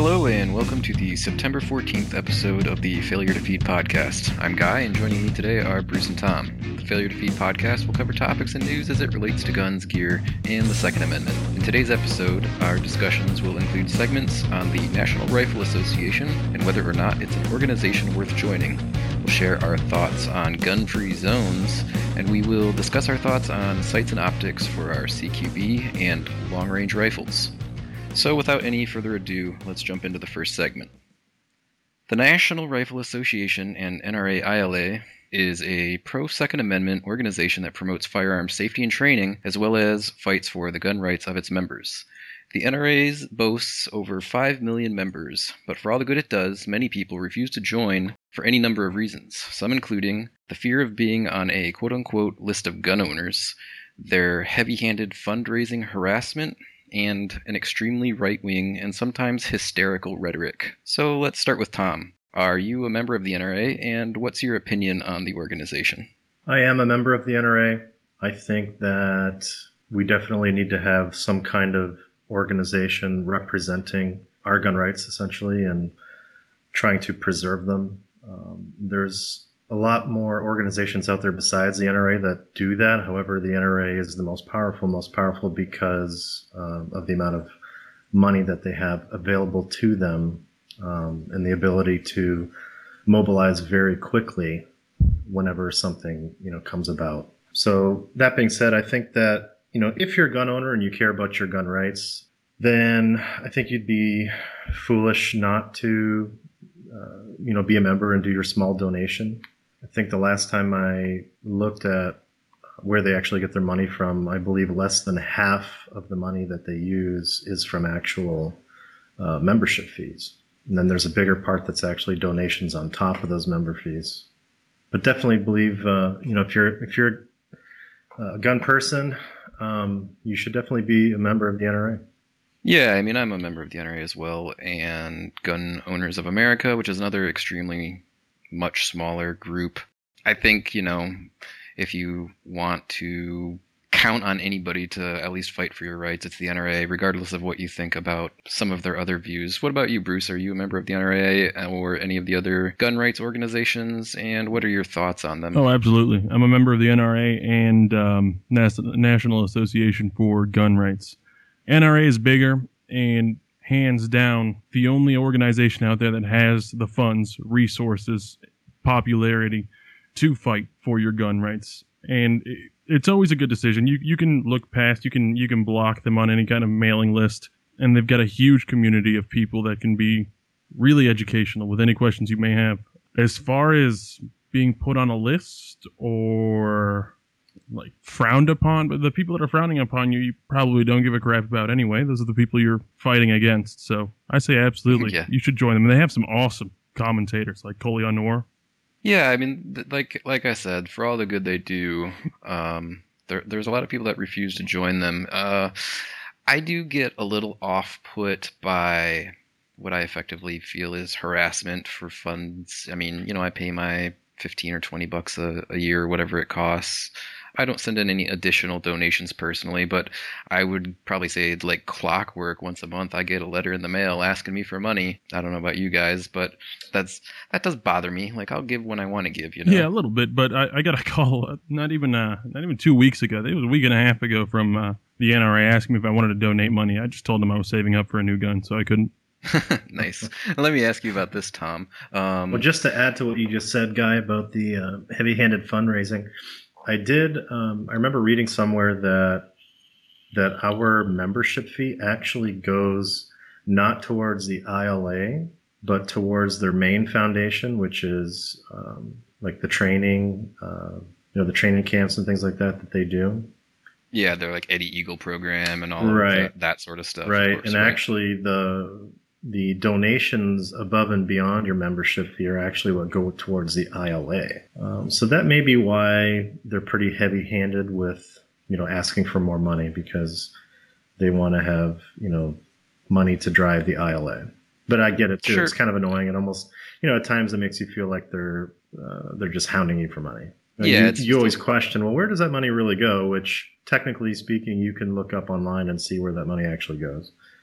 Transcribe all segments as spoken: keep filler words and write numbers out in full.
Hello and welcome to the September fourteenth episode of the Failure to Feed podcast. I'm Guy, and joining me today are Bruce and Tom. The Failure to Feed podcast will cover topics and news as it relates to guns, gear, and the Second Amendment. In today's episode, our discussions will include segments on the National Rifle Association and whether or not it's an organization worth joining. We'll share our thoughts on gun-free zones, and we will discuss our thoughts on sights and optics for our C Q B and long-range rifles. So without any further ado, let's jump into the first segment. The National Rifle Association and N R A I L A is a pro-Second Amendment organization that promotes firearms safety and training, as well as fights for the gun rights of its members. The N R A boasts over five million members, but for all the good it does, many people refuse to join for any number of reasons, some including the fear of being on a quote-unquote list of gun owners, their heavy-handed fundraising harassment, and an extremely right-wing and sometimes hysterical rhetoric. So let's start with Tom. Are you a member of the N R A, and what's your opinion on the organization? I am a member of the N R A. I think that we definitely need to have some kind of organization representing our gun rights, essentially, and trying to preserve them. Um, there's a lot more organizations out there besides the N R A that do that. However, the N R A is the most powerful, most powerful because uh, of the amount of money that they have available to them um, and the ability to mobilize very quickly whenever something, you know, comes about. So that being said, I think that, you know, if you're a gun owner and you care about your gun rights, then I think you'd be foolish not to, uh, you know, be a member and do your small donation. I think the last time I looked at where they actually get their money from, I believe less than half of the money that they use is from actual uh, membership fees. And then there's a bigger part that's actually donations on top of those member fees. But definitely believe, uh, you know, if you're if you're a gun person, um, you should definitely be a member of the N R A. Yeah, I mean, I'm a member of the N R A as well, and Gun Owners of America, which is another extremely much smaller group. I think, you know, if you want to count on anybody to at least fight for your rights, it's the N R A, regardless of what you think about some of their other views. What about you, Bruce? Are you a member of the N R A or any of the other gun rights organizations, and what are your thoughts on them? Oh, absolutely. I'm a member of the N R A and um, Nas- National Association for Gun Rights. N R A is bigger and hands down the only organization out there that has the funds, resources, popularity to fight for your gun rights. And it, it's always a good decision. You you can look past, you can you can block them on any kind of mailing list, and they've got a huge community of people that can be really educational with any questions you may have. As far as being put on a list or like frowned upon, but the people that are frowning upon you, you probably don't give a crap about anyway. Those are the people you're fighting against. So I say absolutely, yeah. You should join them. And they have some awesome commentators like Colion Noir. Yeah, I mean, th- like like I said, for all the good they do, um, there, there's a lot of people that refuse to join them. Uh, I do get a little off-put by what I effectively feel is harassment for funds. I mean, you know, I pay my fifteen or twenty bucks a, a year, or whatever it costs. I don't send in any additional donations personally, but I would probably say it's like clockwork. Once a month, I get a letter in the mail asking me for money. I don't know about you guys, but that's that does bother me. Like, I'll give when I want to give, you know? Yeah, a little bit, but I, I got a call uh, not even uh, not even two weeks ago. It was a week and a half ago from uh, the N R A asking me if I wanted to donate money. I just told them I was saving up for a new gun, so I couldn't. Nice. Let me ask you about this, Tom. Um, well, just to add to what you just said, Guy, about the uh, heavy-handed fundraising, I did. Um, I remember reading somewhere that that our membership fee actually goes not towards the I L A, but towards their main foundation, which is um, like the training, uh, you know, the training camps and things like that that they do. Yeah, they're like Eddie Eagle program and all right. of that, that sort of stuff. Right, of course, and right? actually the the donations above and beyond your membership fee are actually what go towards the I L A. Um, so that may be why they're pretty heavy-handed with, you know, asking for more money, because they want to have, you know, money to drive the I L A. But I get it too. Sure. It's kind of annoying, and almost, you know, at times it makes you feel like they're uh, they're just hounding you for money. Yeah, you, you always question, well, where does that money really go? Which, technically speaking, you can look up online and see where that money actually goes.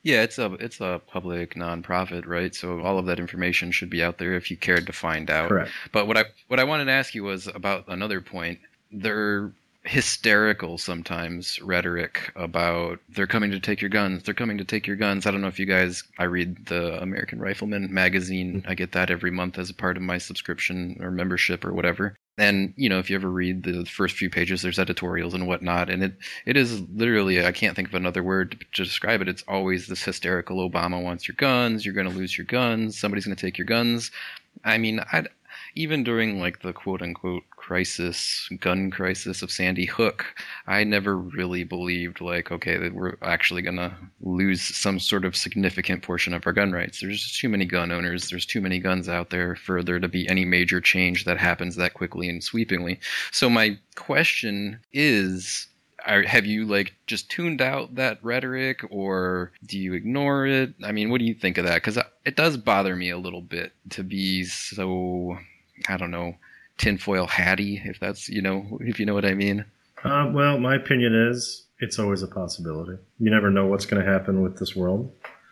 Yeah, it's a it's a public nonprofit, right? So all of that information should be out there if you cared to find out. Correct. But what I what I wanted to ask you was about another point. They're hysterical sometimes rhetoric about they're coming to take your guns. They're coming to take your guns. I don't know if you guys. I read the American Rifleman magazine. I get that every month as a part of my subscription or membership or whatever. And, you know, if you ever read the first few pages, there's editorials and whatnot. And it, it is literally, I can't think of another word to, to describe it. It's always this hysterical, Obama wants your guns. You're going to lose your guns. Somebody's going to take your guns. I mean, I'd, even during like the quote unquote crisis, gun crisis of Sandy Hook, I never really believed like, okay, that we're actually going to lose some sort of significant portion of our gun rights. There's just too many gun owners. There's too many guns out there for there to be any major change that happens that quickly and sweepingly. So my question is, Are, have you like just tuned out that rhetoric, or do you ignore it? I mean, what do you think of that? Because it does bother me a little bit to be so, I don't know, tinfoil hatty, if that's, you know, if you know what I mean. Uh, well, my opinion is it's always a possibility. You never know what's going to happen with this world.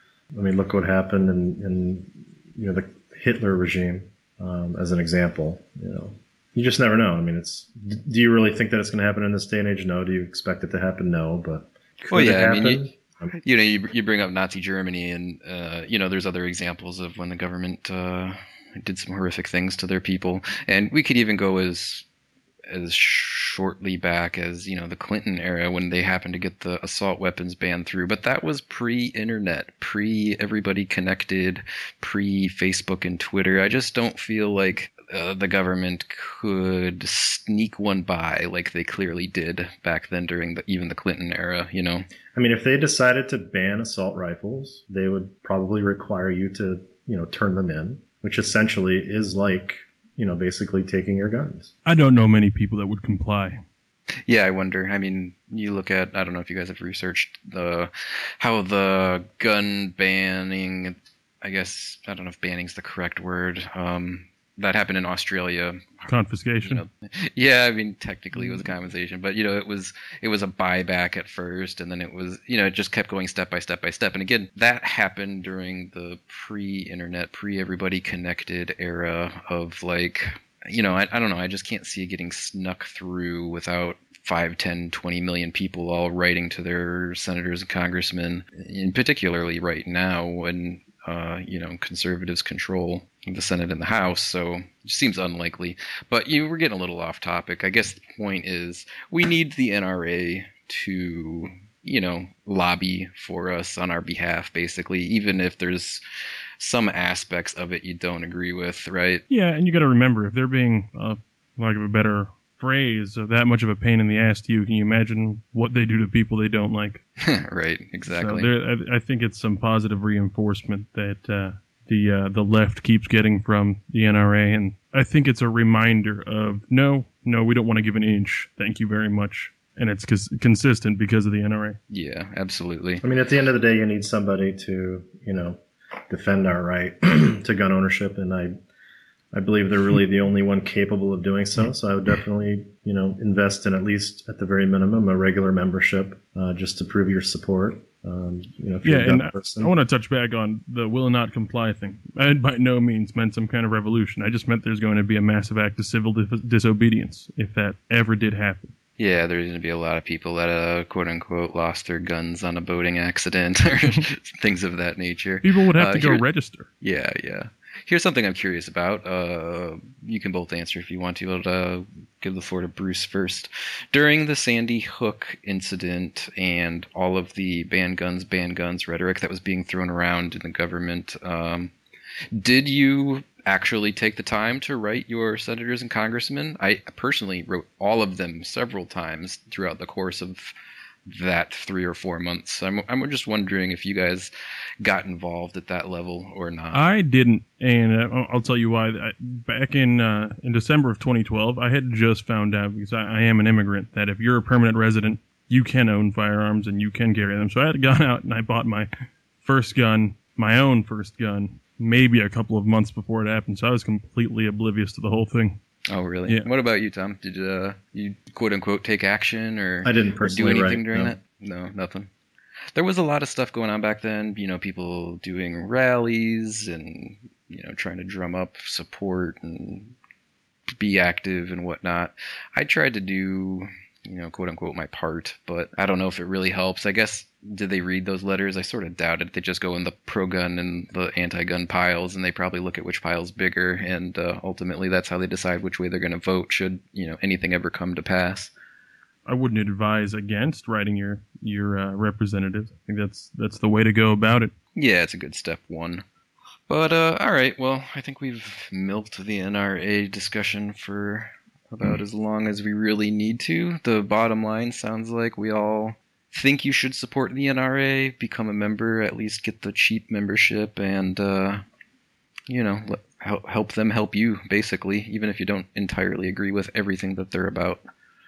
I mean, look what happened in, in you know, the Hitler regime, um, as an example. You know, you just never know. I mean, it's. Do you really think that it's going to happen in this day and age? No. Do you expect it to happen? No. But could well, yeah, it happen? I mean, you, you know, you you bring up Nazi Germany, and uh, you know, there's other examples of when the government uh, did some horrific things to their people, and we could even go as as shortly back as, you know, the Clinton era when they happened to get the assault weapons ban through. But that was pre-internet, pre-everybody connected, pre-Facebook and Twitter. I just don't feel like uh, the government could sneak one by like they clearly did back then during the, even the Clinton era, you know? I mean, if they decided to ban assault rifles, they would probably require you to, you know, turn them in, which essentially is like, you know, basically taking your guns. I don't know many people that would comply. Yeah, I wonder. I mean, you look at, I don't know if you guys have researched the how the gun banning, I guess, I don't know if banning's the correct word, um, that happened in Australia. Confiscation. You know, yeah, I mean, technically it was a compensation, but, you know, it was it was a buyback at first, and then it was, you know, it just kept going step by step by step. And again, that happened during the pre-internet, pre-everybody connected era of, like, you know, I, I don't know, I just can't see it getting snuck through without five, ten, twenty million people all writing to their senators and congressmen, and particularly right now when, uh, you know, conservatives control the Senate and the House, so it seems unlikely. But you were getting a little off topic. I guess the point is we need the N R A to, you know, lobby for us on our behalf, basically, even if there's some aspects of it you don't agree with, right? Yeah, and you got to remember, if they're being, uh, lack of a better phrase, uh, that much of a pain in the ass to you, can you imagine what they do to people they don't like? Right, exactly. So there, I, I think it's some positive reinforcement that uh, the uh, the left keeps getting from the N R A, and I think it's a reminder of, no, no, we don't want to give an inch, thank you very much. And it's cons- consistent because of the N R A. Yeah, absolutely. I mean, at the end of the day, you need somebody to, you know, defend our right to gun ownership, and I I believe they're really the only one capable of doing so. So I would definitely, you know, invest in, at least at the very minimum, a regular membership, uh, just to prove your support. Um, you know, if yeah, you're a and gun person. I want to touch back on the will not comply thing. I by no means meant some kind of revolution. I just meant there's going to be a massive act of civil dis- disobedience if that ever did happen. Yeah, there's going to be a lot of people that, uh, quote unquote, lost their guns on a boating accident or things of that nature. People would have uh, to go here, register. Yeah, yeah. Here's something I'm curious about. Uh, you can both answer if you want to, but uh, give the floor to Bruce first. During the Sandy Hook incident and all of the ban guns, ban guns rhetoric that was being thrown around in the government, um, did you actually take the time to write your senators and congressmen? I personally wrote all of them several times throughout the course of that three or four months. I'm I'm just wondering if you guys got involved at that level or not. I didn't, and uh, I'll tell you why. I, back in uh, in December of twenty twelve, I had just found out, because I, I am an immigrant, that if you're a permanent resident, you can own firearms and you can carry them. So I had gone out and I bought my first gun, my own first gun, maybe a couple of months before it happened. So I was completely oblivious to the whole thing. Oh, really? Yeah. What about you, Tom? Did uh, you, quote unquote, take action or, I didn't or do personally anything write, during no. that? No, nothing. There was a lot of stuff going on back then. You know, people doing rallies and, you know, trying to drum up support and be active and whatnot. I tried to do, you know, quote unquote, my part, but I don't know if it really helps. I guess, did they read those letters? I sort of doubt it. They just go in the pro-gun and the anti-gun piles, and they probably look at which pile's bigger, and uh, ultimately that's how they decide which way they're going to vote should, you know, anything ever come to pass. I wouldn't advise against writing your your uh, representatives. I think that's that's the way to go about it. Yeah, it's a good step one. But, uh, all right, well, I think we've milked the N R A discussion for about mm. as long as we really need to. The bottom line sounds like we all think you should support the N R A, become a member, at least get the cheap membership, and, uh, you know, let, help, help them help you, basically, even if you don't entirely agree with everything that they're about.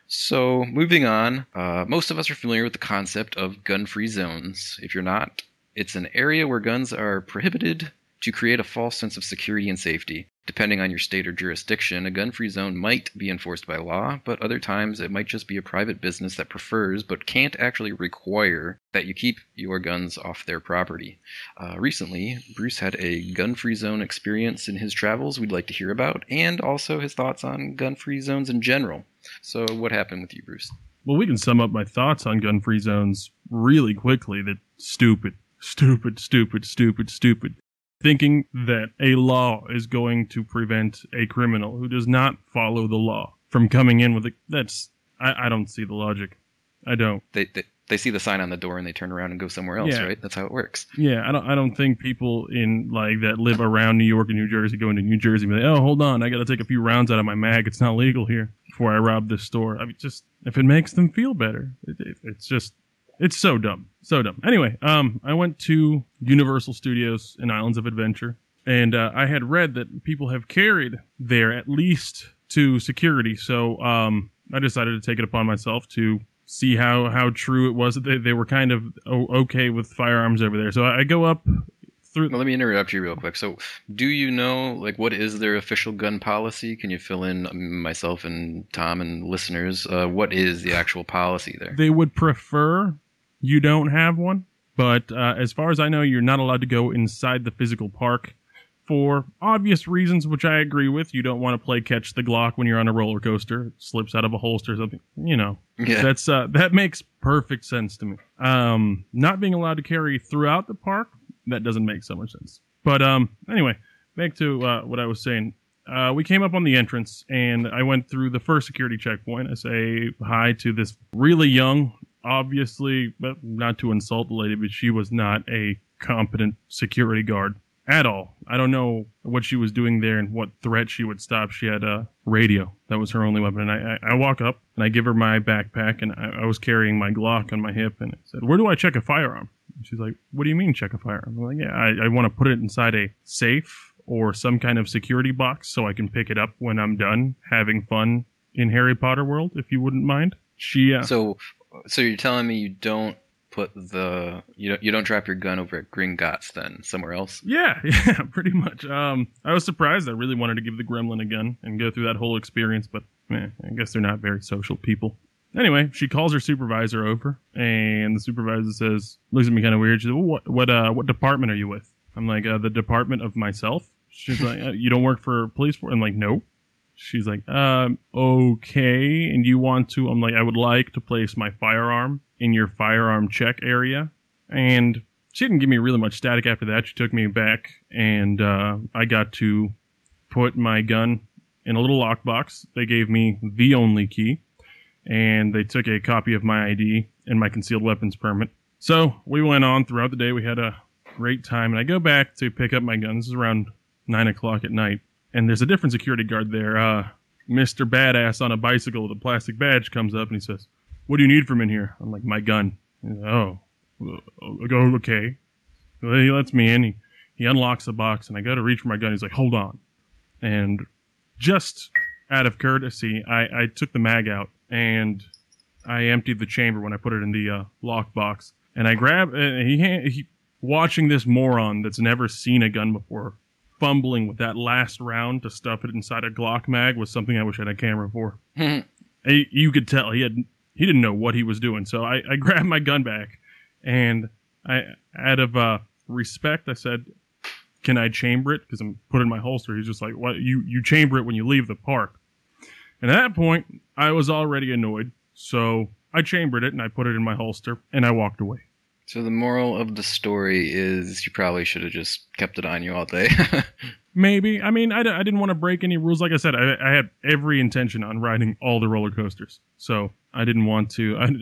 So, moving on, uh, most of us are familiar with the concept of gun-free zones. If you're not, it's an area where guns are prohibited to create a false sense of security and safety. Depending on your state or jurisdiction, a gun-free zone might be enforced by law, but other times it might just be a private business that prefers but can't actually require that you keep your guns off their property. Uh, recently, Bruce had a gun-free zone experience in his travels we'd like to hear about, and also his thoughts on gun-free zones in general. So what happened with you, Bruce? Well, we can sum up my thoughts on gun-free zones really quickly. That stupid, stupid, stupid, stupid, stupid. Thinking that a law is going to prevent a criminal who does not follow the law from coming in with it. That's, I, I don't see the logic. I don't. They, they they see the sign on the door and they turn around and go somewhere else, yeah. right? That's how it works. Yeah, I don't I don't think people in like that live around New York and New Jersey go into New Jersey and be like, oh, hold on, I got to take a few rounds out of my mag. It's not legal here before I rob this store. I mean, just if it makes them feel better, it, it, it's just. It's so dumb. So dumb. Anyway, um, I went to Universal Studios and Islands of Adventure, and uh, I had read that people have carried there at least to security, so um, I decided to take it upon myself to see how, how true it was that they, they were kind of o- okay with firearms over there. So I, I go up through... Well, let me interrupt you real quick. So do you know, like, what is their official gun policy? Can you fill in myself and Tom and listeners? Uh, what is the actual policy there? They would prefer... You don't have one, but uh, as far as I know, you're not allowed to go inside the physical park for obvious reasons, which I agree with. You don't want to play catch the Glock when you're on a roller coaster. It slips out of a holster or something. You know, yeah. that's uh, that makes perfect sense to me. Um, not being allowed to carry throughout the park, that doesn't make so much sense. But um, anyway, back to uh, what I was saying. Uh, we came up on the entrance, and I went through the first security checkpoint. I say hi to this really young... Obviously, but not to insult the lady, but she was not a competent security guard at all. I don't know what she was doing there and what threat she would stop. She had a radio. That was her only weapon. And I, I, I walk up and I give her my backpack, and I, I was carrying my Glock on my hip, and I said, where do I check a firearm? And she's like, what do you mean check a firearm? I'm like, yeah, I, I want to put it inside a safe or some kind of security box so I can pick it up when I'm done having fun in Harry Potter world, if you wouldn't mind. She, uh, so... So you're telling me you don't put the you don't you don't drop your gun over at Gringotts then somewhere else? Yeah, yeah, pretty much. Um, I was surprised. I really wanted to give the gremlin a gun and go through that whole experience, but eh, I guess they're not very social people. Anyway, she calls her supervisor over, and the supervisor says, looks at me kind of weird. She says, well, "What what uh what department are you with?" I'm like, uh, "The department of myself." She's like, uh, "You don't work for police force?" I'm like, "No." She's like, um, okay, and you want to, I'm like, I would like to place my firearm in your firearm check area, and she didn't give me really much static after that. She took me back, and uh, I got to put my gun in a little lockbox. They gave me the only key, and they took a copy of my I D and my concealed weapons permit. So we went on throughout the day. We had a great time, and I go back to pick up my gun. This is around nine o'clock at night. And there's a different security guard there. Uh, Mister Badass on a bicycle with a plastic badge comes up and he says, what do you need from in here? I'm like, my gun. He's like, oh, I go, okay. Well, he lets me in. He, he unlocks the box, and I go to reach for my gun. He's like, hold on. And just out of courtesy, I, I took the mag out, and I emptied the chamber when I put it in the uh, lock box. And I grab, uh, he, he watching this moron that's never seen a gun before, fumbling with that last round to stuff it inside a Glock mag was something I wish I had a camera for. I, you could tell he had he didn't know what he was doing. So I, I grabbed my gun back, And I, out of uh, respect, I said, "Can I chamber it?" Because I'm put it in my holster. He's just like, "What? You you chamber it when you leave the park." And at that point, I was already annoyed, so I chambered it and I put it in my holster and I walked away. So the moral of the story is you probably should have just kept it on you all day. Maybe. I mean, I, d- I didn't want to break any rules. Like I said, I, I had every intention on riding all the roller coasters. So I didn't want to. I,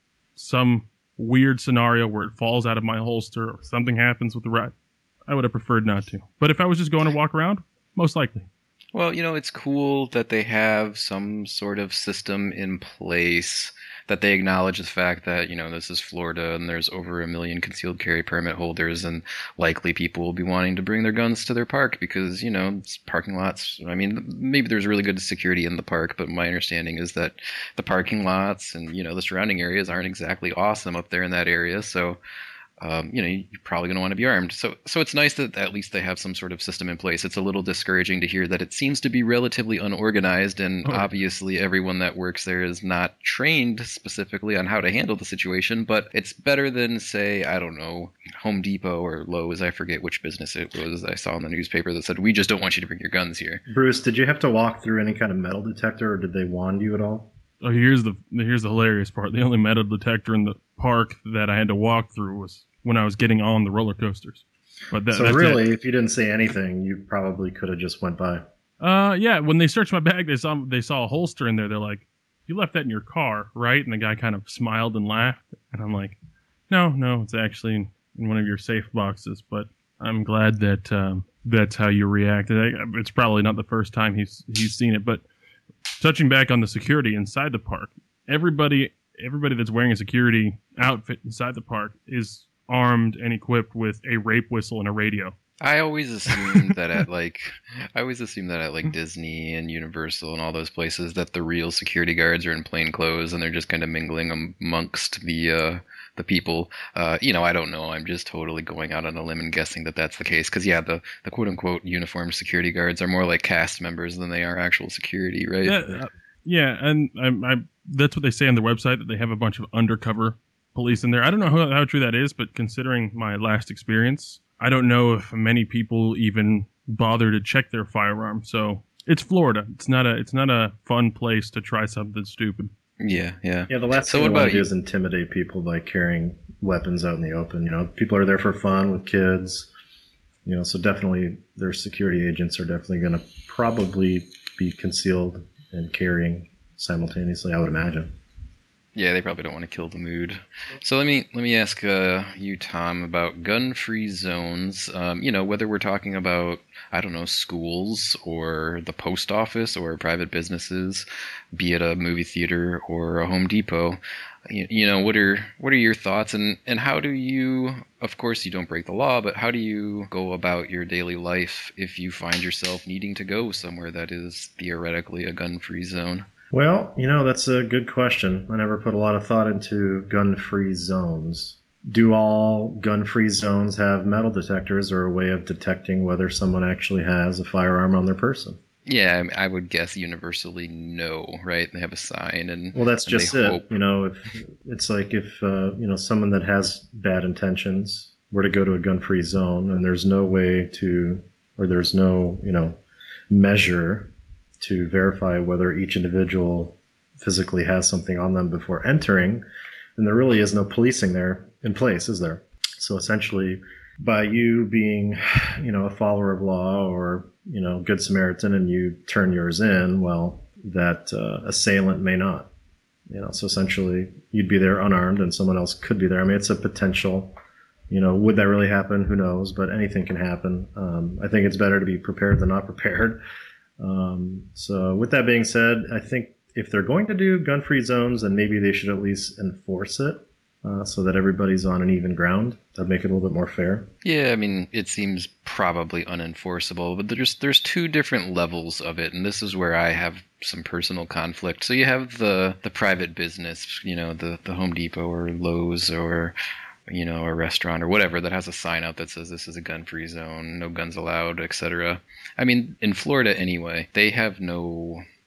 some weird scenario where it falls out of my holster or something happens with the ride, I would have preferred not to. But if I was just going to walk around, most likely. Well, you know, it's cool that they have some sort of system in place, that they acknowledge the fact that, you know, this is Florida and there's over a million concealed carry permit holders, and likely people will be wanting to bring their guns to their park because, you know, it's parking lots. I mean, maybe there's really good security in the park, but my understanding is that the parking lots and, you know, the surrounding areas aren't exactly awesome up there in that area. So, Um, you know, you're probably going to want to be armed. So so it's nice that at least they have some sort of system in place. It's a little discouraging to hear that it seems to be relatively unorganized, and oh. obviously everyone that works there is not trained specifically on how to handle the situation, but it's better than, say, I don't know, Home Depot or Lowe's. I forget which business it was I saw in the newspaper that said, "We just don't want you to bring your guns here." Bruce, did you have to walk through any kind of metal detector, or did they wand you at all? Oh, here's the here's the hilarious part. The only metal detector in the park that I had to walk through was when I was getting on the roller coasters. But that, so that's really, it. if you didn't say anything, you probably could have just went by. Uh, yeah. When they searched my bag, they saw they saw a holster in there. They're like, "You left that in your car, right?" And the guy kind of smiled and laughed, and I'm like, "No, no, it's actually in one of your safe boxes." But I'm glad that um, that's how you reacted. It's probably not the first time he's he's seen it. But touching back on the security inside the park, everybody everybody that's wearing a security outfit inside the park is armed and equipped with a rape whistle and a radio. I always assumed that at like, I always assumed that at like Disney and Universal and all those places that the real security guards are in plain clothes and they're just kind of mingling amongst the uh, the people. Uh, you know, I don't know. I'm just totally going out on a limb and guessing that that's the case. Because yeah, the the quote unquote uniformed security guards are more like cast members than they are actual security, right? Yeah, uh, yeah, and I, I, that's what they say on their website, that they have a bunch of undercover police in there. I don't know how, how true that is, but considering my last experience, I don't know if many people even bother to check their firearm. So it's Florida. It's not a it's not a fun place to try something stupid. Yeah, yeah. Yeah, the last So thing what you want about to do you? is intimidate people by carrying weapons out in the open. You know, people are there for fun with kids. You know, so definitely their security agents are definitely going to probably be concealed and carrying simultaneously, I would imagine. Yeah, they probably don't want to kill the mood. So let me let me ask uh, you, Tom, about gun-free zones. Um, you know, whether we're talking about, I don't know, schools or the post office or private businesses, be it a movie theater or a Home Depot. You, you know, what are what are your thoughts, and, and how do you? Of course, you don't break the law, but how do you go about your daily life if you find yourself needing to go somewhere that is theoretically a gun-free zone? Well, you know, that's a good question. I never put a lot of thought into gun-free zones. Do all gun-free zones have metal detectors or a way of detecting whether someone actually has a firearm on their person? Yeah, I would guess universally no, right? They have a sign, and well, that's and just they it. hope. You know, if it's like if uh, you know, someone that has bad intentions were to go to a gun-free zone, and there's no way to, or there's no, you know, measure to verify whether each individual physically has something on them before entering, then there really is no policing there in place, is there? So essentially, by you being, you know, a follower of law or, you know, Good Samaritan, and you turn yours in, well, that uh, assailant may not. You know, so essentially, you'd be there unarmed, and someone else could be there. I mean, it's a potential. You know, would that really happen? Who knows? But anything can happen. Um, I think it's better to be prepared than not prepared. Um, so with that being said, I think if they're going to do gun-free zones, then maybe they should at least enforce it uh, so that everybody's on an even ground. That'd make it a little bit more fair. Yeah, I mean, it seems probably unenforceable, but there's there's two different levels of it, and this is where I have some personal conflict. So you have the the private business, you know, the the Home Depot or Lowe's or, you know, a restaurant or whatever that has a sign out that says this is a gun-free zone, no guns allowed, et cetera. I mean, in Florida anyway, they have no uh,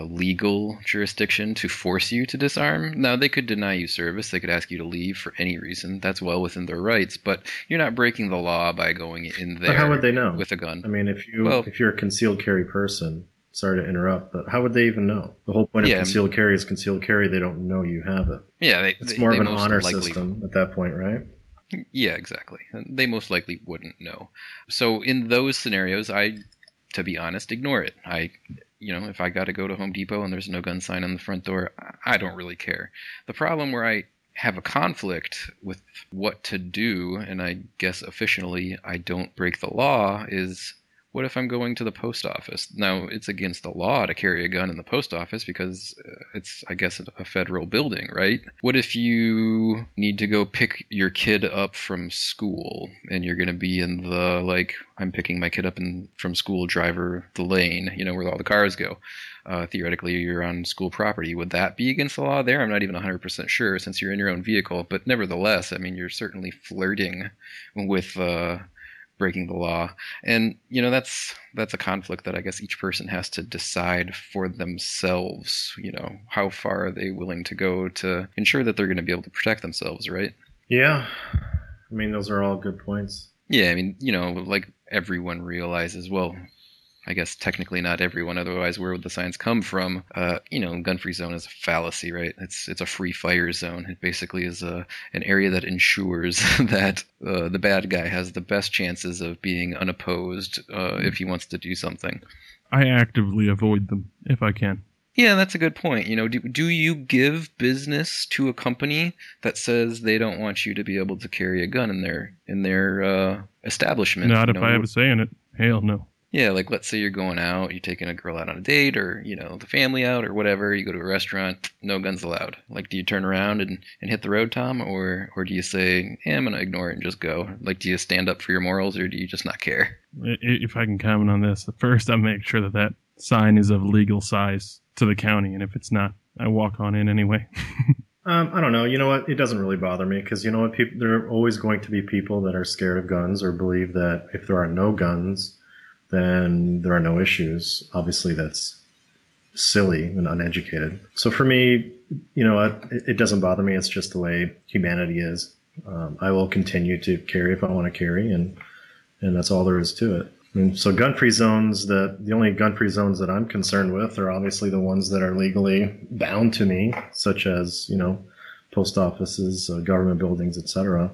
legal jurisdiction to force you to disarm. Now, they could deny you service. They could ask you to leave for any reason. That's well within their rights. But you're not breaking the law by going in there. But how would they know? With a gun? I mean, if you well, if you're a concealed carry person, sorry to interrupt, but how would they even know? The whole point of yeah, concealed carry is concealed carry. They don't know you have it. Yeah, they, it's they, more they of an honor likely, system at that point, right? Yeah, exactly. They most likely wouldn't know. So in those scenarios, I, to be honest, ignore it. I, you know, if I got to go to Home Depot and there's no gun sign on the front door, I don't really care. The problem where I have a conflict with what to do, and I guess officially I don't break the law, is what if I'm going to the post office? Now, it's against the law to carry a gun in the post office because it's, I guess, a federal building, right? What if you need to go pick your kid up from school and you're going to be in the, like, I'm picking my kid up in, from school driver, the lane, you know, where all the cars go. Uh, theoretically, you're on school property. Would that be against the law there? I'm not even one hundred percent sure since you're in your own vehicle. But nevertheless, I mean, you're certainly flirting with uh, breaking the law. And, you know, that's that's a conflict that I guess each person has to decide for themselves. You know, how far are they willing to go to ensure that they're going to be able to protect themselves, right? Yeah. I mean, those are all good points. Yeah, I mean, you know, like everyone realizes, well, I guess technically not everyone, otherwise where would the signs come from? Uh, you know, gun-free zone is a fallacy, right? It's it's a free fire zone. It basically is a, an area that ensures that uh, the bad guy has the best chances of being unopposed uh, if he wants to do something. I actively avoid them if I can. Yeah, that's a good point. You know, do, do you give business to a company that says they don't want you to be able to carry a gun in their in their uh, establishment? Not you if know? I have a say in it. Hell no. Yeah, like let's say you're going out, you're taking a girl out on a date, or, you know, the family out or whatever, you go to a restaurant, no guns allowed. Like, do you turn around and, and hit the road, Tom? Or or do you say, hey, I'm going to ignore it and just go? Like, do you stand up for your morals, or do you just not care? If I can comment on this, first I make sure that that sign is of legal size to the county, and if it's not, I walk on in anyway. um, I don't know. You know what? It doesn't really bother me because, you know what? People, there are always going to be people that are scared of guns or believe that if there are no guns, then there are no issues. Obviously, that's silly and uneducated. So for me, you know, it, it doesn't bother me. It's just the way humanity is. Um, I will continue to carry if I want to carry, and and that's all there is to it. I mean, so gun-free zones, that the only gun-free zones that I'm concerned with are obviously the ones that are legally bound to me, such as, you know, post offices, uh, government buildings, et cetera.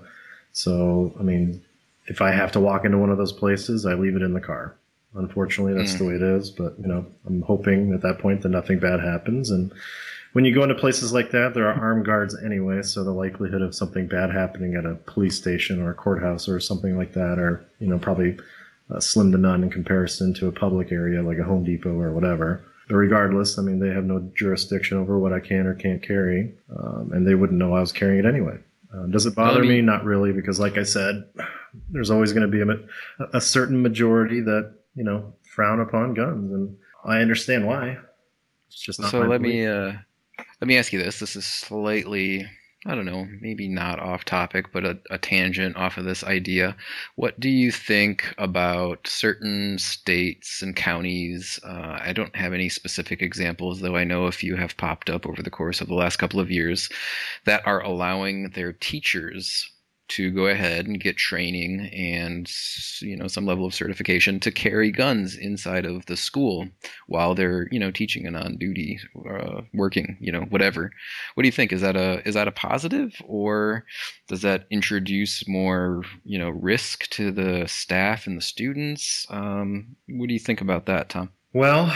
So, I mean, if I have to walk into one of those places, I leave it in the car. Unfortunately, that's mm. the way it is. But, you know, I'm hoping at that point that nothing bad happens. And when you go into places like that, there are armed guards anyway. So the likelihood of something bad happening at a police station or a courthouse or something like that are, you know, probably uh, slim to none in comparison to a public area like a Home Depot or whatever. But regardless, I mean, they have no jurisdiction over what I can or can't carry. Um, and they wouldn't know I was carrying it anyway. Uh, does it bother me? Not really, because like I said, there's always going to be a, a certain majority that, you know, frown upon guns, and I understand why. It's just not so my let belief. me uh, let me ask you this. This is slightly, I don't know, maybe not off topic, but a, a tangent off of this idea. What do you think about certain states and counties? Uh, I don't have any specific examples, though I know a few have popped up over the course of the last couple of years, that are allowing their teachers to go ahead and get training and, you know, some level of certification to carry guns inside of the school while they're, you know, teaching and on duty, uh, working, you know, whatever. What do you think? Is that a is that a positive, or does that introduce more, you know, risk to the staff and the students? Um, what do you think about that, Tom? Well,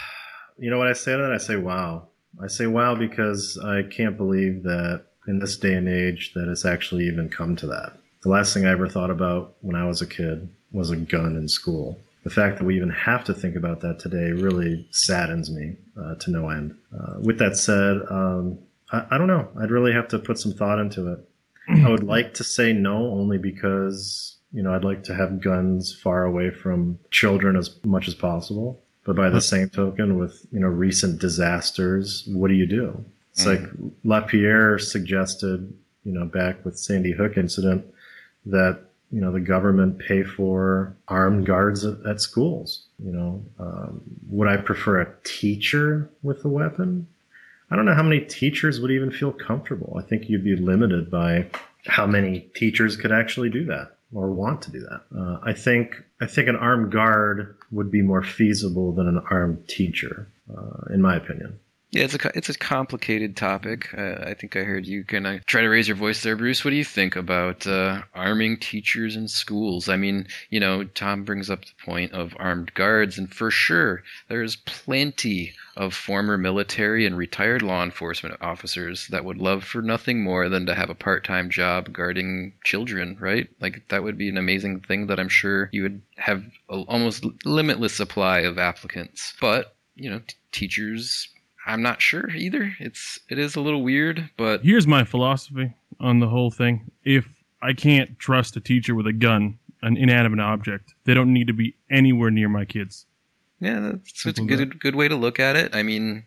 you know what I say to that? I say, wow. I say, wow, because I can't believe that in this day and age that it's actually even come to that. The last thing I ever thought about when I was a kid was a gun in school. The fact that we even have to think about that today really saddens me uh, to no end. Uh, with that said, um, I, I don't know. I'd really have to put some thought into it. I would like to say no, only because, you know, I'd like to have guns far away from children as much as possible. But by the same token, with, you know, recent disasters, what do you do? It's like LaPierre suggested, you know, back with Sandy Hook incident, that you know, the government pay for armed guards at, at schools. You know, um, would I prefer a teacher with a weapon? I don't know how many teachers would even feel comfortable. I think you'd be limited by how many teachers could actually do that or want to do that. Uh, I think I think an armed guard would be more feasible than an armed teacher, uh, in my opinion. Yeah, it's a it's a complicated topic. Uh, I think I heard you kind of try to raise your voice there, Bruce. What do you think about uh, arming teachers in schools? I mean, you know, Tom brings up the point of armed guards, and for sure, there's plenty of former military and retired law enforcement officers that would love for nothing more than to have a part-time job guarding children, right? Like, that would be an amazing thing that I'm sure you would have a almost limitless supply of applicants. But, you know, t- teachers... I'm not sure either. It's it is a little weird, but here's my philosophy on the whole thing. If I can't trust a teacher with a gun, an inanimate object, they don't need to be anywhere near my kids. Yeah, that's, that's a good good way to look at it. I mean,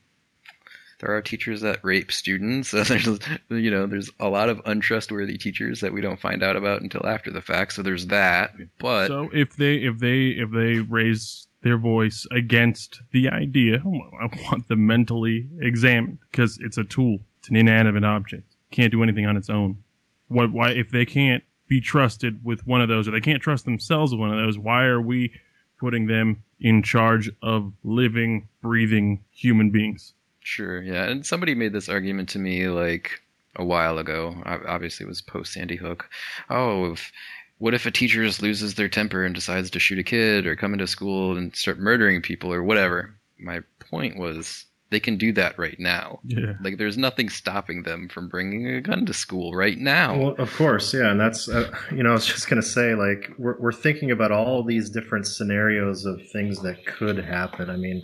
there are teachers that rape students. There's you know, there's a lot of untrustworthy teachers that we don't find out about until after the fact. So there's that. But so if they if they if they raise their voice against the idea, I want them mentally examined because it's a tool. It's an inanimate object. Can't do anything on its own. What? Why? If they can't be trusted with one of those, or they can't trust themselves with one of those, why are we putting them in charge of living, breathing human beings? Sure, yeah. And somebody made this argument to me like a while ago. Obviously, it was post Sandy Hook. Oh, if What if a teacher just loses their temper and decides to shoot a kid or come into school and start murdering people or whatever? My point was they can do that right now. Yeah. Like, there's nothing stopping them from bringing a gun to school right now. Well, of course, yeah. And that's, uh, you know, I was just going to say, like, we're, we're thinking about all these different scenarios of things that could happen. I mean,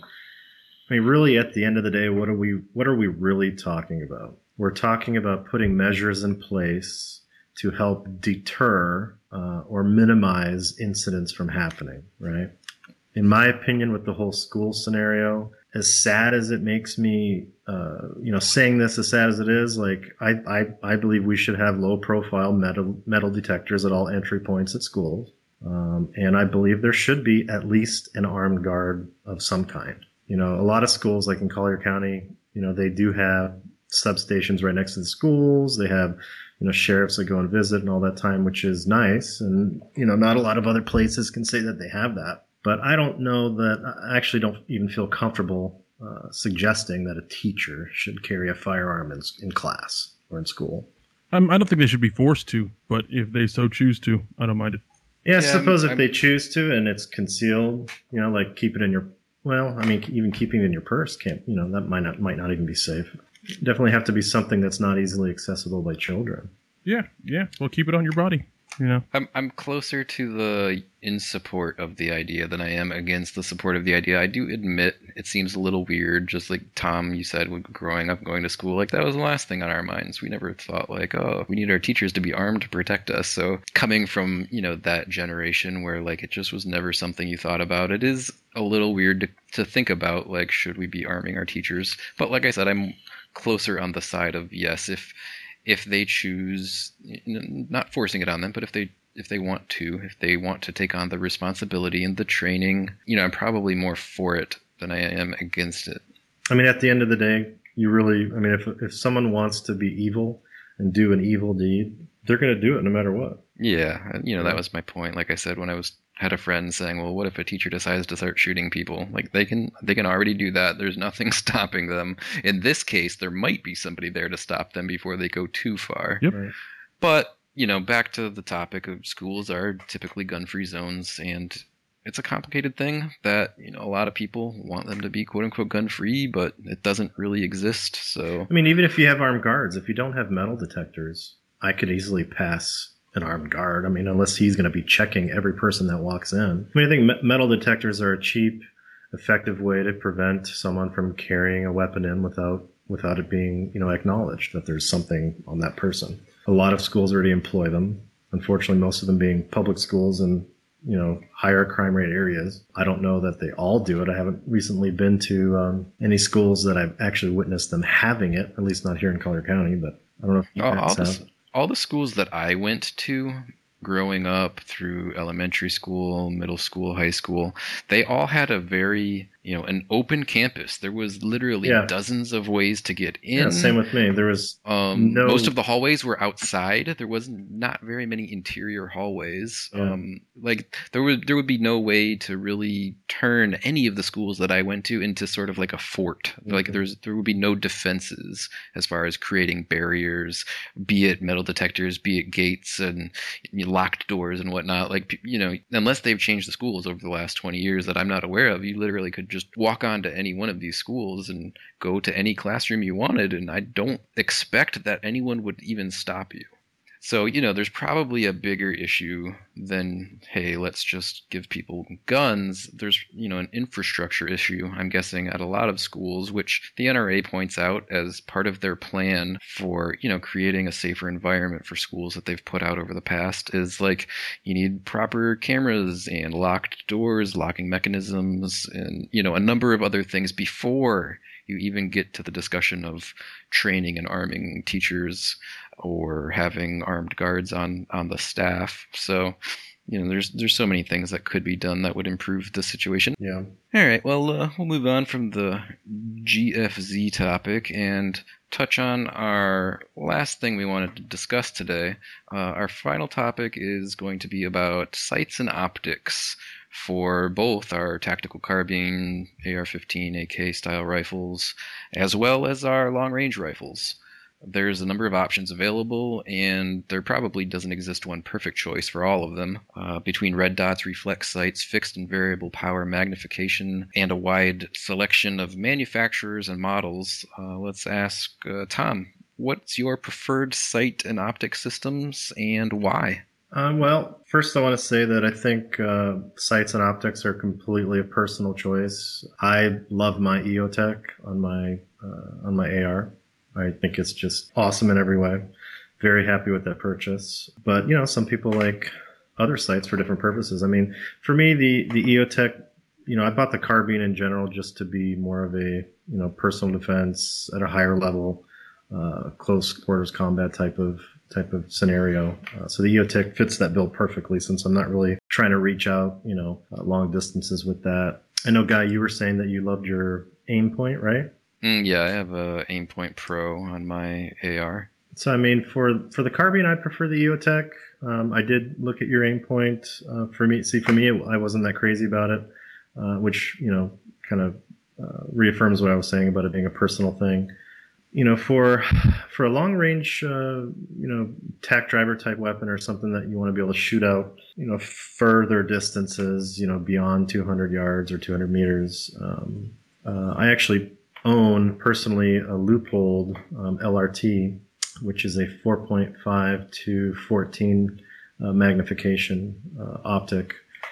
I mean, really, at the end of the day, what are we, what are we really talking about? We're talking about putting measures in place to help deter uh, or minimize incidents from happening, right? In my opinion, with the whole school scenario, as sad as it makes me, uh, you know, saying this as sad as it is, like, I, I, I believe we should have low-profile metal, metal detectors at all entry points at schools. Um, and I believe there should be at least an armed guard of some kind. You know, a lot of schools, like in Collier County, you know, they do have substations right next to the schools. They have, you know, sheriffs that go and visit and all that time, which is nice. And, you know, not a lot of other places can say that they have that. But I don't know that, I actually don't even feel comfortable uh, suggesting that a teacher should carry a firearm in, in class or in school. Um, I don't think they should be forced to, but if they so choose to, I don't mind it. Yeah, I Yeah, suppose I'm- if they choose to and it's concealed, you know, like keep it in your, well, I mean, even keeping it in your purse can't, you know, that might not, might not even be safe. Definitely have to be something that's not easily accessible by children. Yeah, yeah. Well, keep it on your body, you know. I'm I'm closer to the in support of the idea than I am against the support of the idea. I do admit it seems a little weird, just like Tom, you said, when growing up, going to school, like that was the last thing on our minds. We never thought like, oh, we need our teachers to be armed to protect us. So coming from, you know, that generation where like it just was never something you thought about, it is a little weird to, to think about, like, should we be arming our teachers? But like I said, I'm closer on the side of yes, if if they choose, not forcing it on them, but if they if they want to, if they want to take on the responsibility and the training, you know, I'm probably more for it than I am against it. I mean, at the end of the day, you really, I mean, if if someone wants to be evil and do an evil deed, they're going to do it no matter what. Yeah, you know, that was my point. Like I said, when I was had a friend saying, well, what if a teacher decides to start shooting people? Like they can they can already do that. There's nothing stopping them. In this case, there might be somebody there to stop them before they go too far. Yep. Right. But, you know, back to the topic of schools are typically gun-free zones, and it's a complicated thing that, you know, a lot of people want them to be quote-unquote gun-free, but it doesn't really exist. So, I mean, even if you have armed guards, if you don't have metal detectors, I could easily pass an armed guard. I mean, unless he's going to be checking every person that walks in. I mean, I think me- metal detectors are a cheap, effective way to prevent someone from carrying a weapon in without without it being, you know, acknowledged that there's something on that person. A lot of schools already employ them. Unfortunately, most of them being public schools in, you know, higher crime rate areas. I don't know that they all do it. I haven't recently been to um, any schools that I've actually witnessed them having it, at least not here in Collier County, but I don't know if you all, guys all, have. the, all the schools that I went to growing up through elementary school, middle school, high school, they all had a very, you know, an open campus. There was literally Yeah. dozens of ways to get in. Yeah, same with me. There was Um, no most of the hallways were outside. There was not very many interior hallways. Yeah. Um, like there would there would be no way to really turn any of the schools that I went to into sort of like a fort. Like Mhm. there's there would be no defenses as far as creating barriers, be it metal detectors, be it gates and locked doors and whatnot. Like, you know, unless they've changed the schools over the last twenty years that I'm not aware of, you literally could just walk onto any one of these schools and go to any classroom you wanted, and I don't expect that anyone would even stop you. So, you know, there's probably a bigger issue than, hey, let's just give people guns. There's, you know, an infrastructure issue, I'm guessing, at a lot of schools, which the N R A points out as part of their plan for, you know, creating a safer environment for schools that they've put out over the past is like you need proper cameras and locked doors, locking mechanisms, and, you know, a number of other things before you even get to the discussion of training and arming teachers or having armed guards on, on the staff. So, you know, there's there's so many things that could be done that would improve the situation. Yeah. All right, well, uh, we'll move on from the G F Z topic and touch on our last thing we wanted to discuss today. Uh, our final topic is going to be about sights and optics for both our tactical carbine, A R fifteen, A K style rifles, as well as our long-range rifles. There's a number of options available, and there probably doesn't exist one perfect choice for all of them. Uh, between red dots, reflex sights, fixed and variable power magnification, and a wide selection of manufacturers and models, uh, let's ask uh, Tom, what's your preferred sight and optic systems, and why? Uh, well, first I want to say that I think uh, sights and optics are completely a personal choice. I love my EOTech on my uh, on my A R. I think it's just awesome in every way. Very happy with that purchase. But, you know, some people like other sights for different purposes. I mean, for me, the, the EOTech, you know, I bought the carbine in general just to be more of a, you know, personal defense at a higher level, uh, close quarters combat type of type of scenario. Uh, so the EOTech fits that bill perfectly since I'm not really trying to reach out, you know, uh, long distances with that. I know, Guy, you were saying that you loved your aim point, right? Mm, yeah, I have a Aimpoint Pro on my A R. So, I mean, for, for the carbine, I prefer the EOTech. Um, I did look at your Aimpoint. Uh, for me, see, for me, it, I wasn't that crazy about it, uh, which, you know, kind of uh, reaffirms what I was saying about it being a personal thing. You know, for for a long range, uh, you know, tac driver type weapon or something that you want to be able to shoot out, you know, further distances, you know, beyond two hundred yards or two hundred meters. Um, uh, I actually own personally a Leupold um, L R T, which is a four point five to fourteen uh, magnification uh, optic,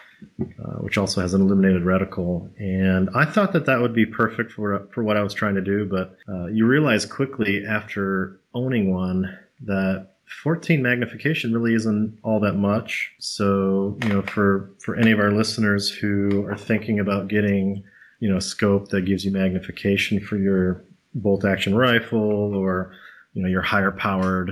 uh, which also has an illuminated reticle. And I thought that that would be perfect for for what I was trying to do, but uh, you realize quickly after owning one that fourteen magnification really isn't all that much. So, you know, for for any of our listeners who are thinking about getting, you know, scope that gives you magnification for your bolt action rifle or, you know, your higher powered,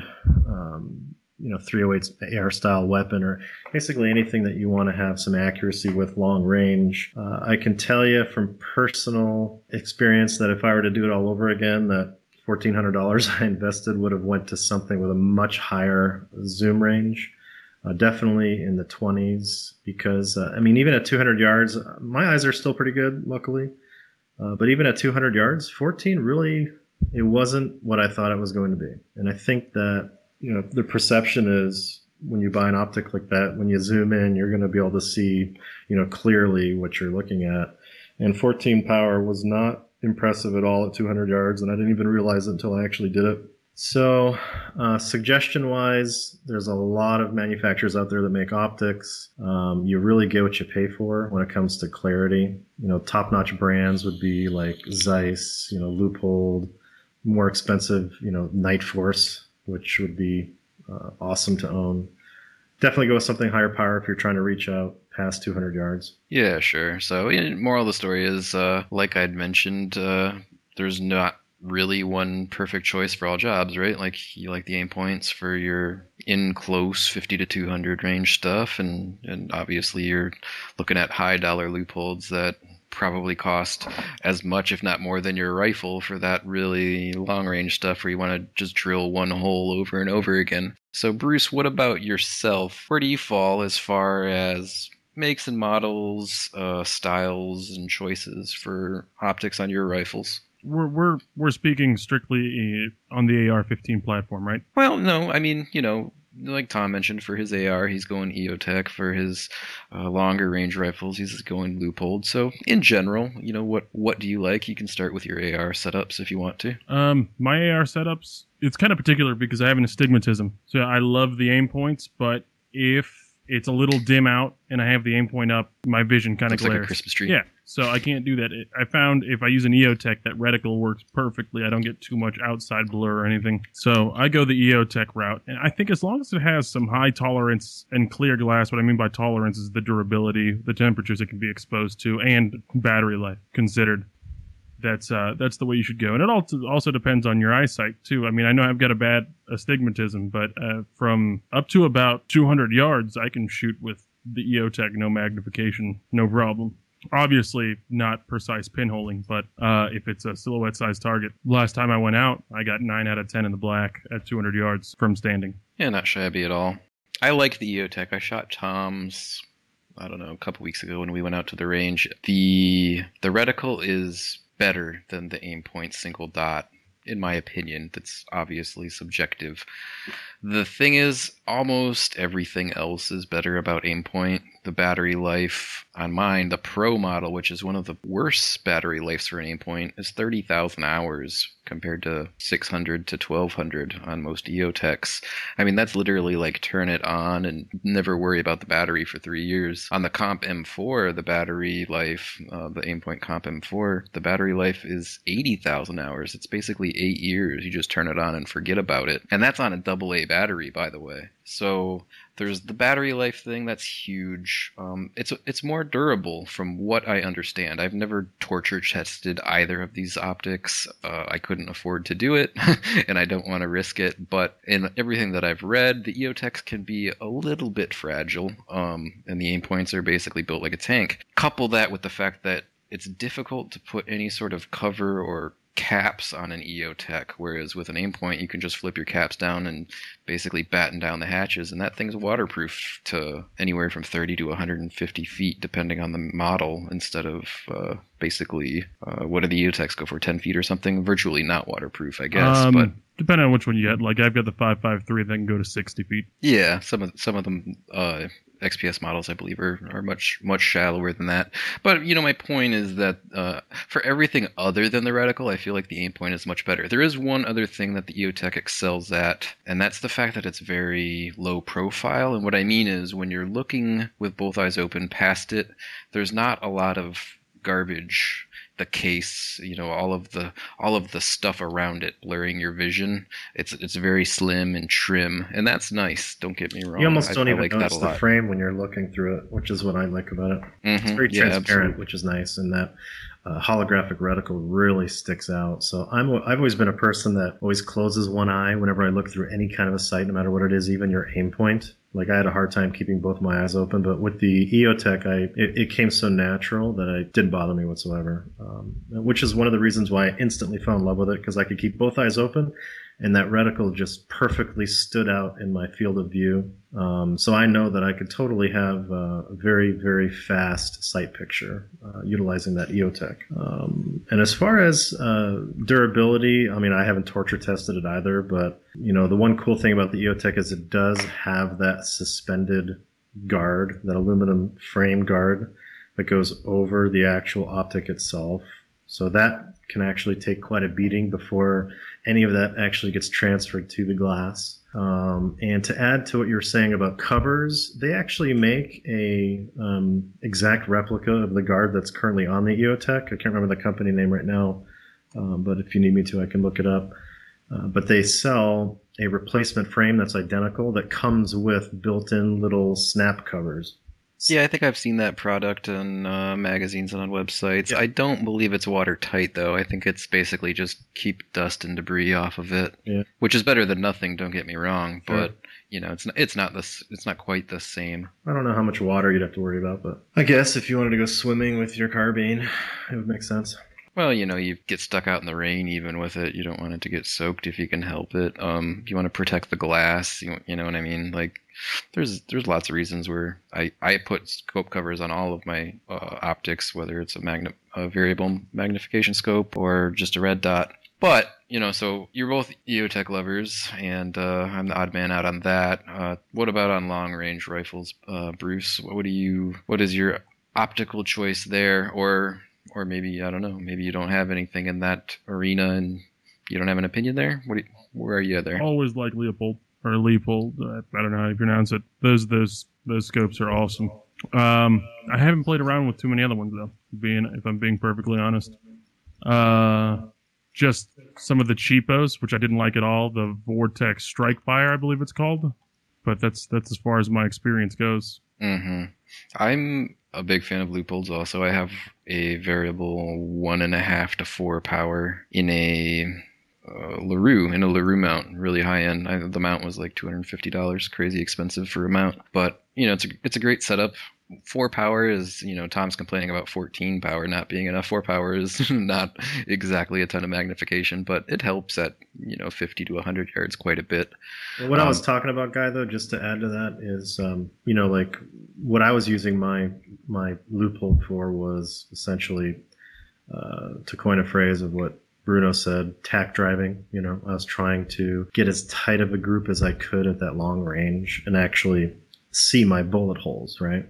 um, you know, three oh eight A R style weapon or basically anything that you want to have some accuracy with long range. Uh, I can tell you from personal experience that if I were to do it all over again, that fourteen hundred dollars I invested would have went to something with a much higher zoom range. Uh, definitely in the twenties because, uh, I mean, even at two hundred yards, my eyes are still pretty good, luckily. Uh, but even at two hundred yards, fourteen really, it wasn't what I thought it was going to be. And I think that, you know, the perception is when you buy an optic like that, when you zoom in, you're going to be able to see, you know, clearly what you're looking at. And fourteen power was not impressive at all at two hundred yards, and I didn't even realize it until I actually did it. So, uh, suggestion-wise, there's a lot of manufacturers out there that make optics. Um, you really get what you pay for when it comes to clarity. You know, top-notch brands would be like Zeiss, you know, Leupold, more expensive, you know, Nightforce, which would be uh, awesome to own. Definitely go with something higher power if you're trying to reach out past two hundred yards. Yeah, sure. So, yeah, moral of the story is, uh, like I'd mentioned, uh, there's not really one perfect choice for all jobs, right? Like you like the aim points for your in close fifty to two hundred range stuff, and, and obviously you're looking at high dollar loopholds that probably cost as much, if not more, than your rifle for that really long range stuff where you want to just drill one hole over and over again. So Bruce, what about yourself? Where do you fall as far as makes and models, uh, styles and choices for optics on your rifles? We're we're we're speaking strictly on the A R fifteen platform, right? Well, no, I mean, you know, like Tom mentioned, for his A R, he's going EOTech. For his uh, longer range rifles, he's going Leupold. So, in general, you know, what what do you like? You can start with your A R setups if you want to. Um, my A R setups, it's kind of particular because I have an astigmatism. So I love the aim points, but if it's a little dim out and I have the aim point up, my vision kind of glares. Looks like a Christmas tree. Yeah, so I can't do that. It, I found if I use an EOTech, that reticle works perfectly. I don't get too much outside blur or anything. So I go the EOTech route. And I think as long as it has some high tolerance and clear glass, what I mean by tolerance is the durability, the temperatures it can be exposed to, and battery life considered. That's uh, that's the way you should go. And it also also depends on your eyesight, too. I mean, I know I've got a bad astigmatism, but uh, from up to about two hundred yards, I can shoot with the EOTech, no magnification, no problem. Obviously, not precise pinholing, but uh, if it's a silhouette-sized target. Last time I went out, I got nine out of ten in the black at two hundred yards from standing. Yeah, not shabby at all. I like the EOTech. I shot Tom's, I don't know, a couple weeks ago when we went out to the range. The the reticle is better than the aim point single dot, in my opinion. That's obviously subjective. The thing is, almost everything else is better about aim point. The battery life on mine, the Pro model, which is one of the worst battery lives for an aim point, is thirty thousand hours compared to six hundred to twelve hundred on most EOTechs. I mean, that's literally like turn it on and never worry about the battery for three years. On the Comp M four, the battery life, uh, the Aimpoint Comp M four, the battery life is eighty thousand hours. It's basically eight years. You just turn it on and forget about it. And that's on a double A battery, by the way. So there's the battery life thing. That's huge. Um, it's it's more durable from what I understand. I've never torture tested either of these optics. Uh, I couldn't afford to do it, and I don't want to risk it. But in everything that I've read, the EOTechs can be a little bit fragile, um, and the aim points are basically built like a tank. Couple that with the fact that it's difficult to put any sort of cover or caps on an EOTech, whereas with an aim point you can just flip your caps down and basically batten down the hatches, and that thing's waterproof to anywhere from thirty to one hundred fifty feet depending on the model, instead of uh, basically uh, what do the EOTechs go for, ten feet or something? Virtually not waterproof, I guess. Um, but depending on which one you get. Like I've got the five five three that can go to sixty feet. Yeah, some of some of them uh X P S models, I believe, are, are much, much shallower than that. But, you know, my point is that uh, for everything other than the reticle, I feel like the aim point is much better. There is one other thing that the EOTech excels at, and that's the fact that it's very low profile. And what I mean is when you're looking with both eyes open past it, there's not a lot of garbage, the case, you know, all of the all of the stuff around it blurring your vision. It's it's very slim and trim, and that's nice. Don't get me wrong. You almost I, don't I even like notice that a the lot. frame when you're looking through it, which is what I like about it. Mm-hmm. It's very Yeah, transparent, absolutely. which is nice, and that uh, holographic reticle really sticks out. So I'm I've always been a person that always closes one eye whenever I look through any kind of a sight, no matter what it is, even your aim point. Like I had a hard time keeping both my eyes open, but with the EOTech, I it, it came so natural that it didn't bother me whatsoever. Um, which is one of the reasons why I instantly fell in love with it, because I could keep both eyes open, and that reticle just perfectly stood out in my field of view. Um, so I know that I could totally have uh, a very, very fast sight picture uh, utilizing that EOTech. Um, and as far as uh, durability, I mean, I haven't torture tested it either, but you know, the one cool thing about the EOTech is it does have that suspended guard, that aluminum frame guard that goes over the actual optic itself. So that can actually take quite a beating before any of that actually gets transferred to the glass. Um, and to add to what you're saying about covers, they actually make a um, exact replica of the guard that's currently on the EOTech. I can't remember the company name right now, um, but if you need me to, I can look it up. Uh, but they sell a replacement frame that's identical that comes with built-in little snap covers. Yeah, I think I've seen that product in uh, magazines and on websites. Yeah. I don't believe it's watertight, though. I think it's basically just keep dust and debris off of it, Yeah. which is better than nothing. Don't get me wrong, Sure. but you know, it's not, it's not this, it's not quite the same. I don't know how much water you'd have to worry about, but I guess if you wanted to go swimming with your carbine, it would make sense. Well, you know, you get stuck out in the rain even with it. You don't want it to get soaked if you can help it. Um, you want to protect the glass. You, you know what I mean? Like, there's there's lots of reasons where I, I put scope covers on all of my uh, optics, whether it's a, magna, a variable magnification scope or just a red dot. But, you know, so you're both EOTech lovers, and uh, I'm the odd man out on that. Uh, what about on long-range rifles, uh, Bruce? What do you? What is your optical choice there? Or or maybe, I don't know, maybe you don't have anything in that arena and you don't have an opinion there? What? Do you, where are you there? Always like Leopold or Leopold. Uh, I don't know how you pronounce it. Those those those scopes are awesome. Um, I haven't played around with too many other ones though. Being if I'm being perfectly honest, uh, just some of the cheapos, which I didn't like at all. The Vortex Strikefire, I believe it's called, but that's that's as far as my experience goes. Mm-hmm. I'm a big fan of Leopolds also. I have a variable one and a half to four power in a uh, LaRue, in a LaRue mount, really high end. I, the mount was like two hundred fifty dollars, crazy expensive for a mount. But, you know, it's a, it's a great setup. Four power is, you know, Tom's complaining about fourteen power not being enough. Four power is not exactly a ton of magnification, but it helps at, you know, fifty to one hundred yards quite a bit. Well, what um, I was Um, talking about, Guy, though, just to add to that is, um, you know, like what I was using my my loophole for was essentially, uh, to coin a phrase of what Bruno said, tack driving. You know, I was trying to get as tight of a group as I could at that long range and actually see my bullet holes, right?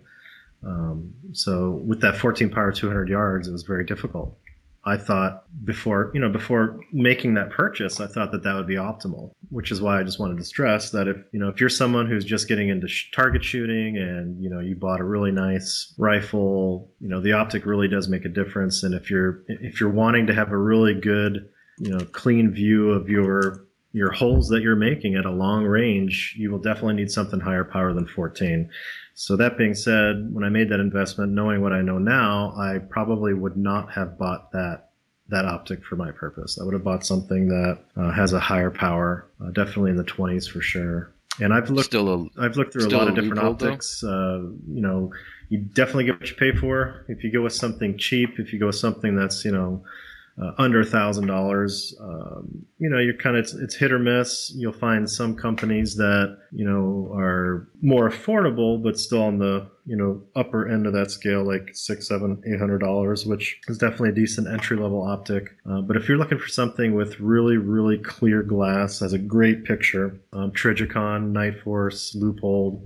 Um, so with that fourteen power two hundred yards, it was very difficult. I thought before, you know, before making that purchase, I thought that that would be optimal, which is why I just wanted to stress that if, you know, if you're someone who's just getting into sh- target shooting and, you know, you bought a really nice rifle, you know, the optic really does make a difference. And if you're, if you're wanting to have a really good, you know, clean view of your, your holes that you're making at a long range, you will definitely need something higher power than fourteen. So that being said, when I made that investment, knowing what I know now, I probably would not have bought that that optic for my purpose. I would have bought something that uh, has a higher power, uh, definitely in the twenties for sure. And I've looked, Still a, I've looked through a still lot a of different loophole, though? optics. Uh, you know, you definitely get what you pay for. If you go with something cheap, if you go with something that's, you know, Uh, under a thousand dollars, um, you know, you're kind of, it's, it's hit or miss. You'll find some companies that, you know, are more affordable, but still on the, you know, upper end of that scale, like six, seven, eight hundred dollars, which is definitely a decent entry level optic. Uh, but if you're looking for something with really, really clear glass, has a great picture, um, Trijicon, Night Force, Leupold,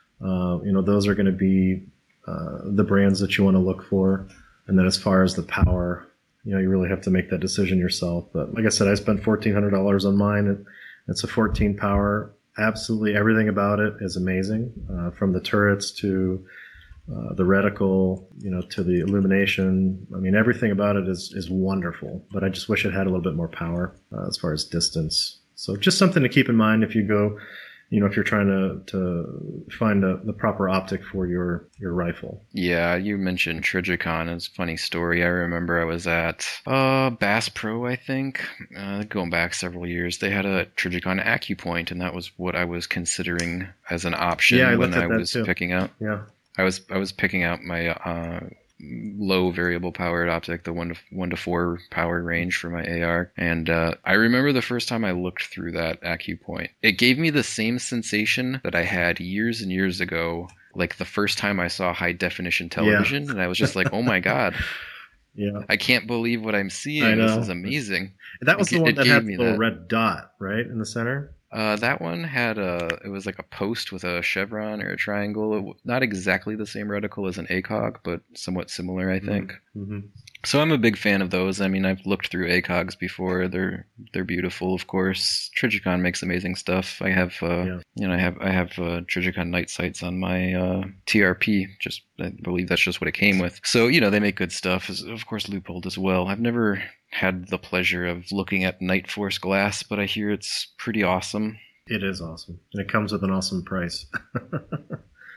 uh, you know, those are going to be uh, the brands that you want to look for. And then as far as the power, you know, you really have to make that decision yourself. But like I said, I spent fourteen hundred dollars on mine. And it's a fourteen power. Absolutely everything about it is amazing, uh, from the turrets to uh, the reticle, you know, to the illumination. I mean, everything about it is, is wonderful. But I just wish it had a little bit more power uh, as far as distance. So just something to keep in mind if you go, you know, if you're trying to, to find a, the proper optic for your, your rifle. Yeah, you mentioned Trijicon. It's a funny story. I remember I was at uh, Bass Pro, I think, uh, going back several years. They had a Trijicon AccuPoint, and that was what I was considering as an option Yeah, I when looked at I that was too. picking out. Yeah. I was I was picking out my uh, low variable powered optic, the one to one to four power range for my A R, and uh, I remember the first time I looked through that AccuPoint, it gave me the same sensation that I had years and years ago, like the first time I saw high definition television, Yeah. and I was just like, oh my god, Yeah. I can't believe what I'm seeing. I know. This is amazing. That was It- the one it that gave had me the little that. red dot, right, in the center? Uh, that one had a, it was like a post with a chevron or a triangle. It, w- not exactly the same reticle as an ACOG, but somewhat similar, I think. Mm-hmm. So I'm a big fan of those. I mean, I've looked through ACOGs before. They're they're beautiful, of course. Trijicon makes amazing stuff. I have, uh, Yeah. you know, I have I have uh, Trijicon night sights on my uh, T R P. Just I believe that's just what it came with. So you know, they make good stuff. As- Of course, Leupold as well. I've never had the pleasure of looking at Night Force glass, but I hear it's pretty awesome. It is awesome. And it comes with an awesome price.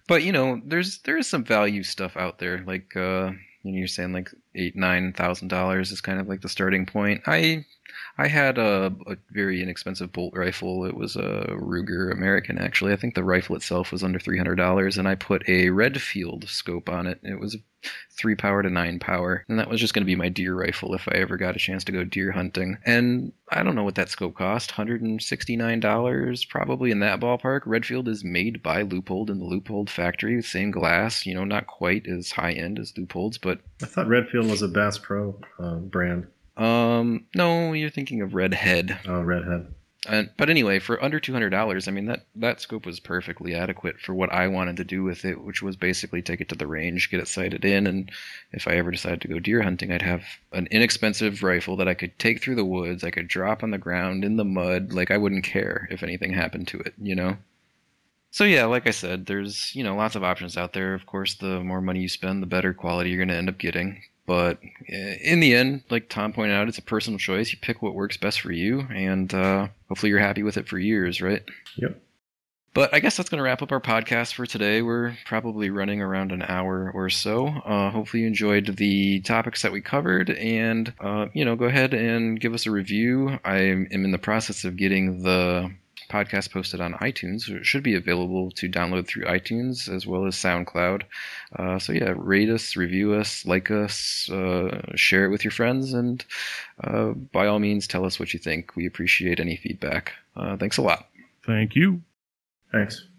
But you know, there's there is some value stuff out there. Like uh, you know, you're saying like eight nine thousand dollars is kind of like the starting point. I I had a, a very inexpensive bolt rifle. It was a Ruger American, actually. I think the rifle itself was under three hundred dollars, and I put a Redfield scope on it. It was three power to nine power, and that was just going to be my deer rifle if I ever got a chance to go deer hunting. And I don't know what that scope cost, one hundred sixty-nine dollars, probably in that ballpark. Redfield is made by Leupold in the Leupold factory, same glass, you know, not quite as high-end as Leupold's, but... I thought Redfield was a Bass Pro uh, brand. Um, no, you're thinking of Redhead. Oh, Redhead. And, but anyway, for under two hundred dollars, I mean, that, that scope was perfectly adequate for what I wanted to do with it, which was basically take it to the range, get it sighted in, and if I ever decided to go deer hunting, I'd have an inexpensive rifle that I could take through the woods, I could drop on the ground in the mud, like I wouldn't care if anything happened to it, you know? So yeah, like I said, there's, you know, lots of options out there. Of course, the more money you spend, the better quality you're going to end up getting. But in the end, like Tom pointed out, it's a personal choice. You pick what works best for you, and uh, hopefully you're happy with it for years, right? Yep. But I guess that's going to wrap up our podcast for today. We're probably running around an hour or so. Uh, hopefully you enjoyed the topics that we covered, and, uh, you know, go ahead and give us a review. I am in the process of getting the podcast posted on iTunes. It should be available to download through iTunes as well as SoundCloud. Uh, so yeah, rate us, review us, like us, uh, share it with your friends, and uh, by all means, tell us what you think. We appreciate any feedback. Uh, thanks a lot. Thank you. Thanks.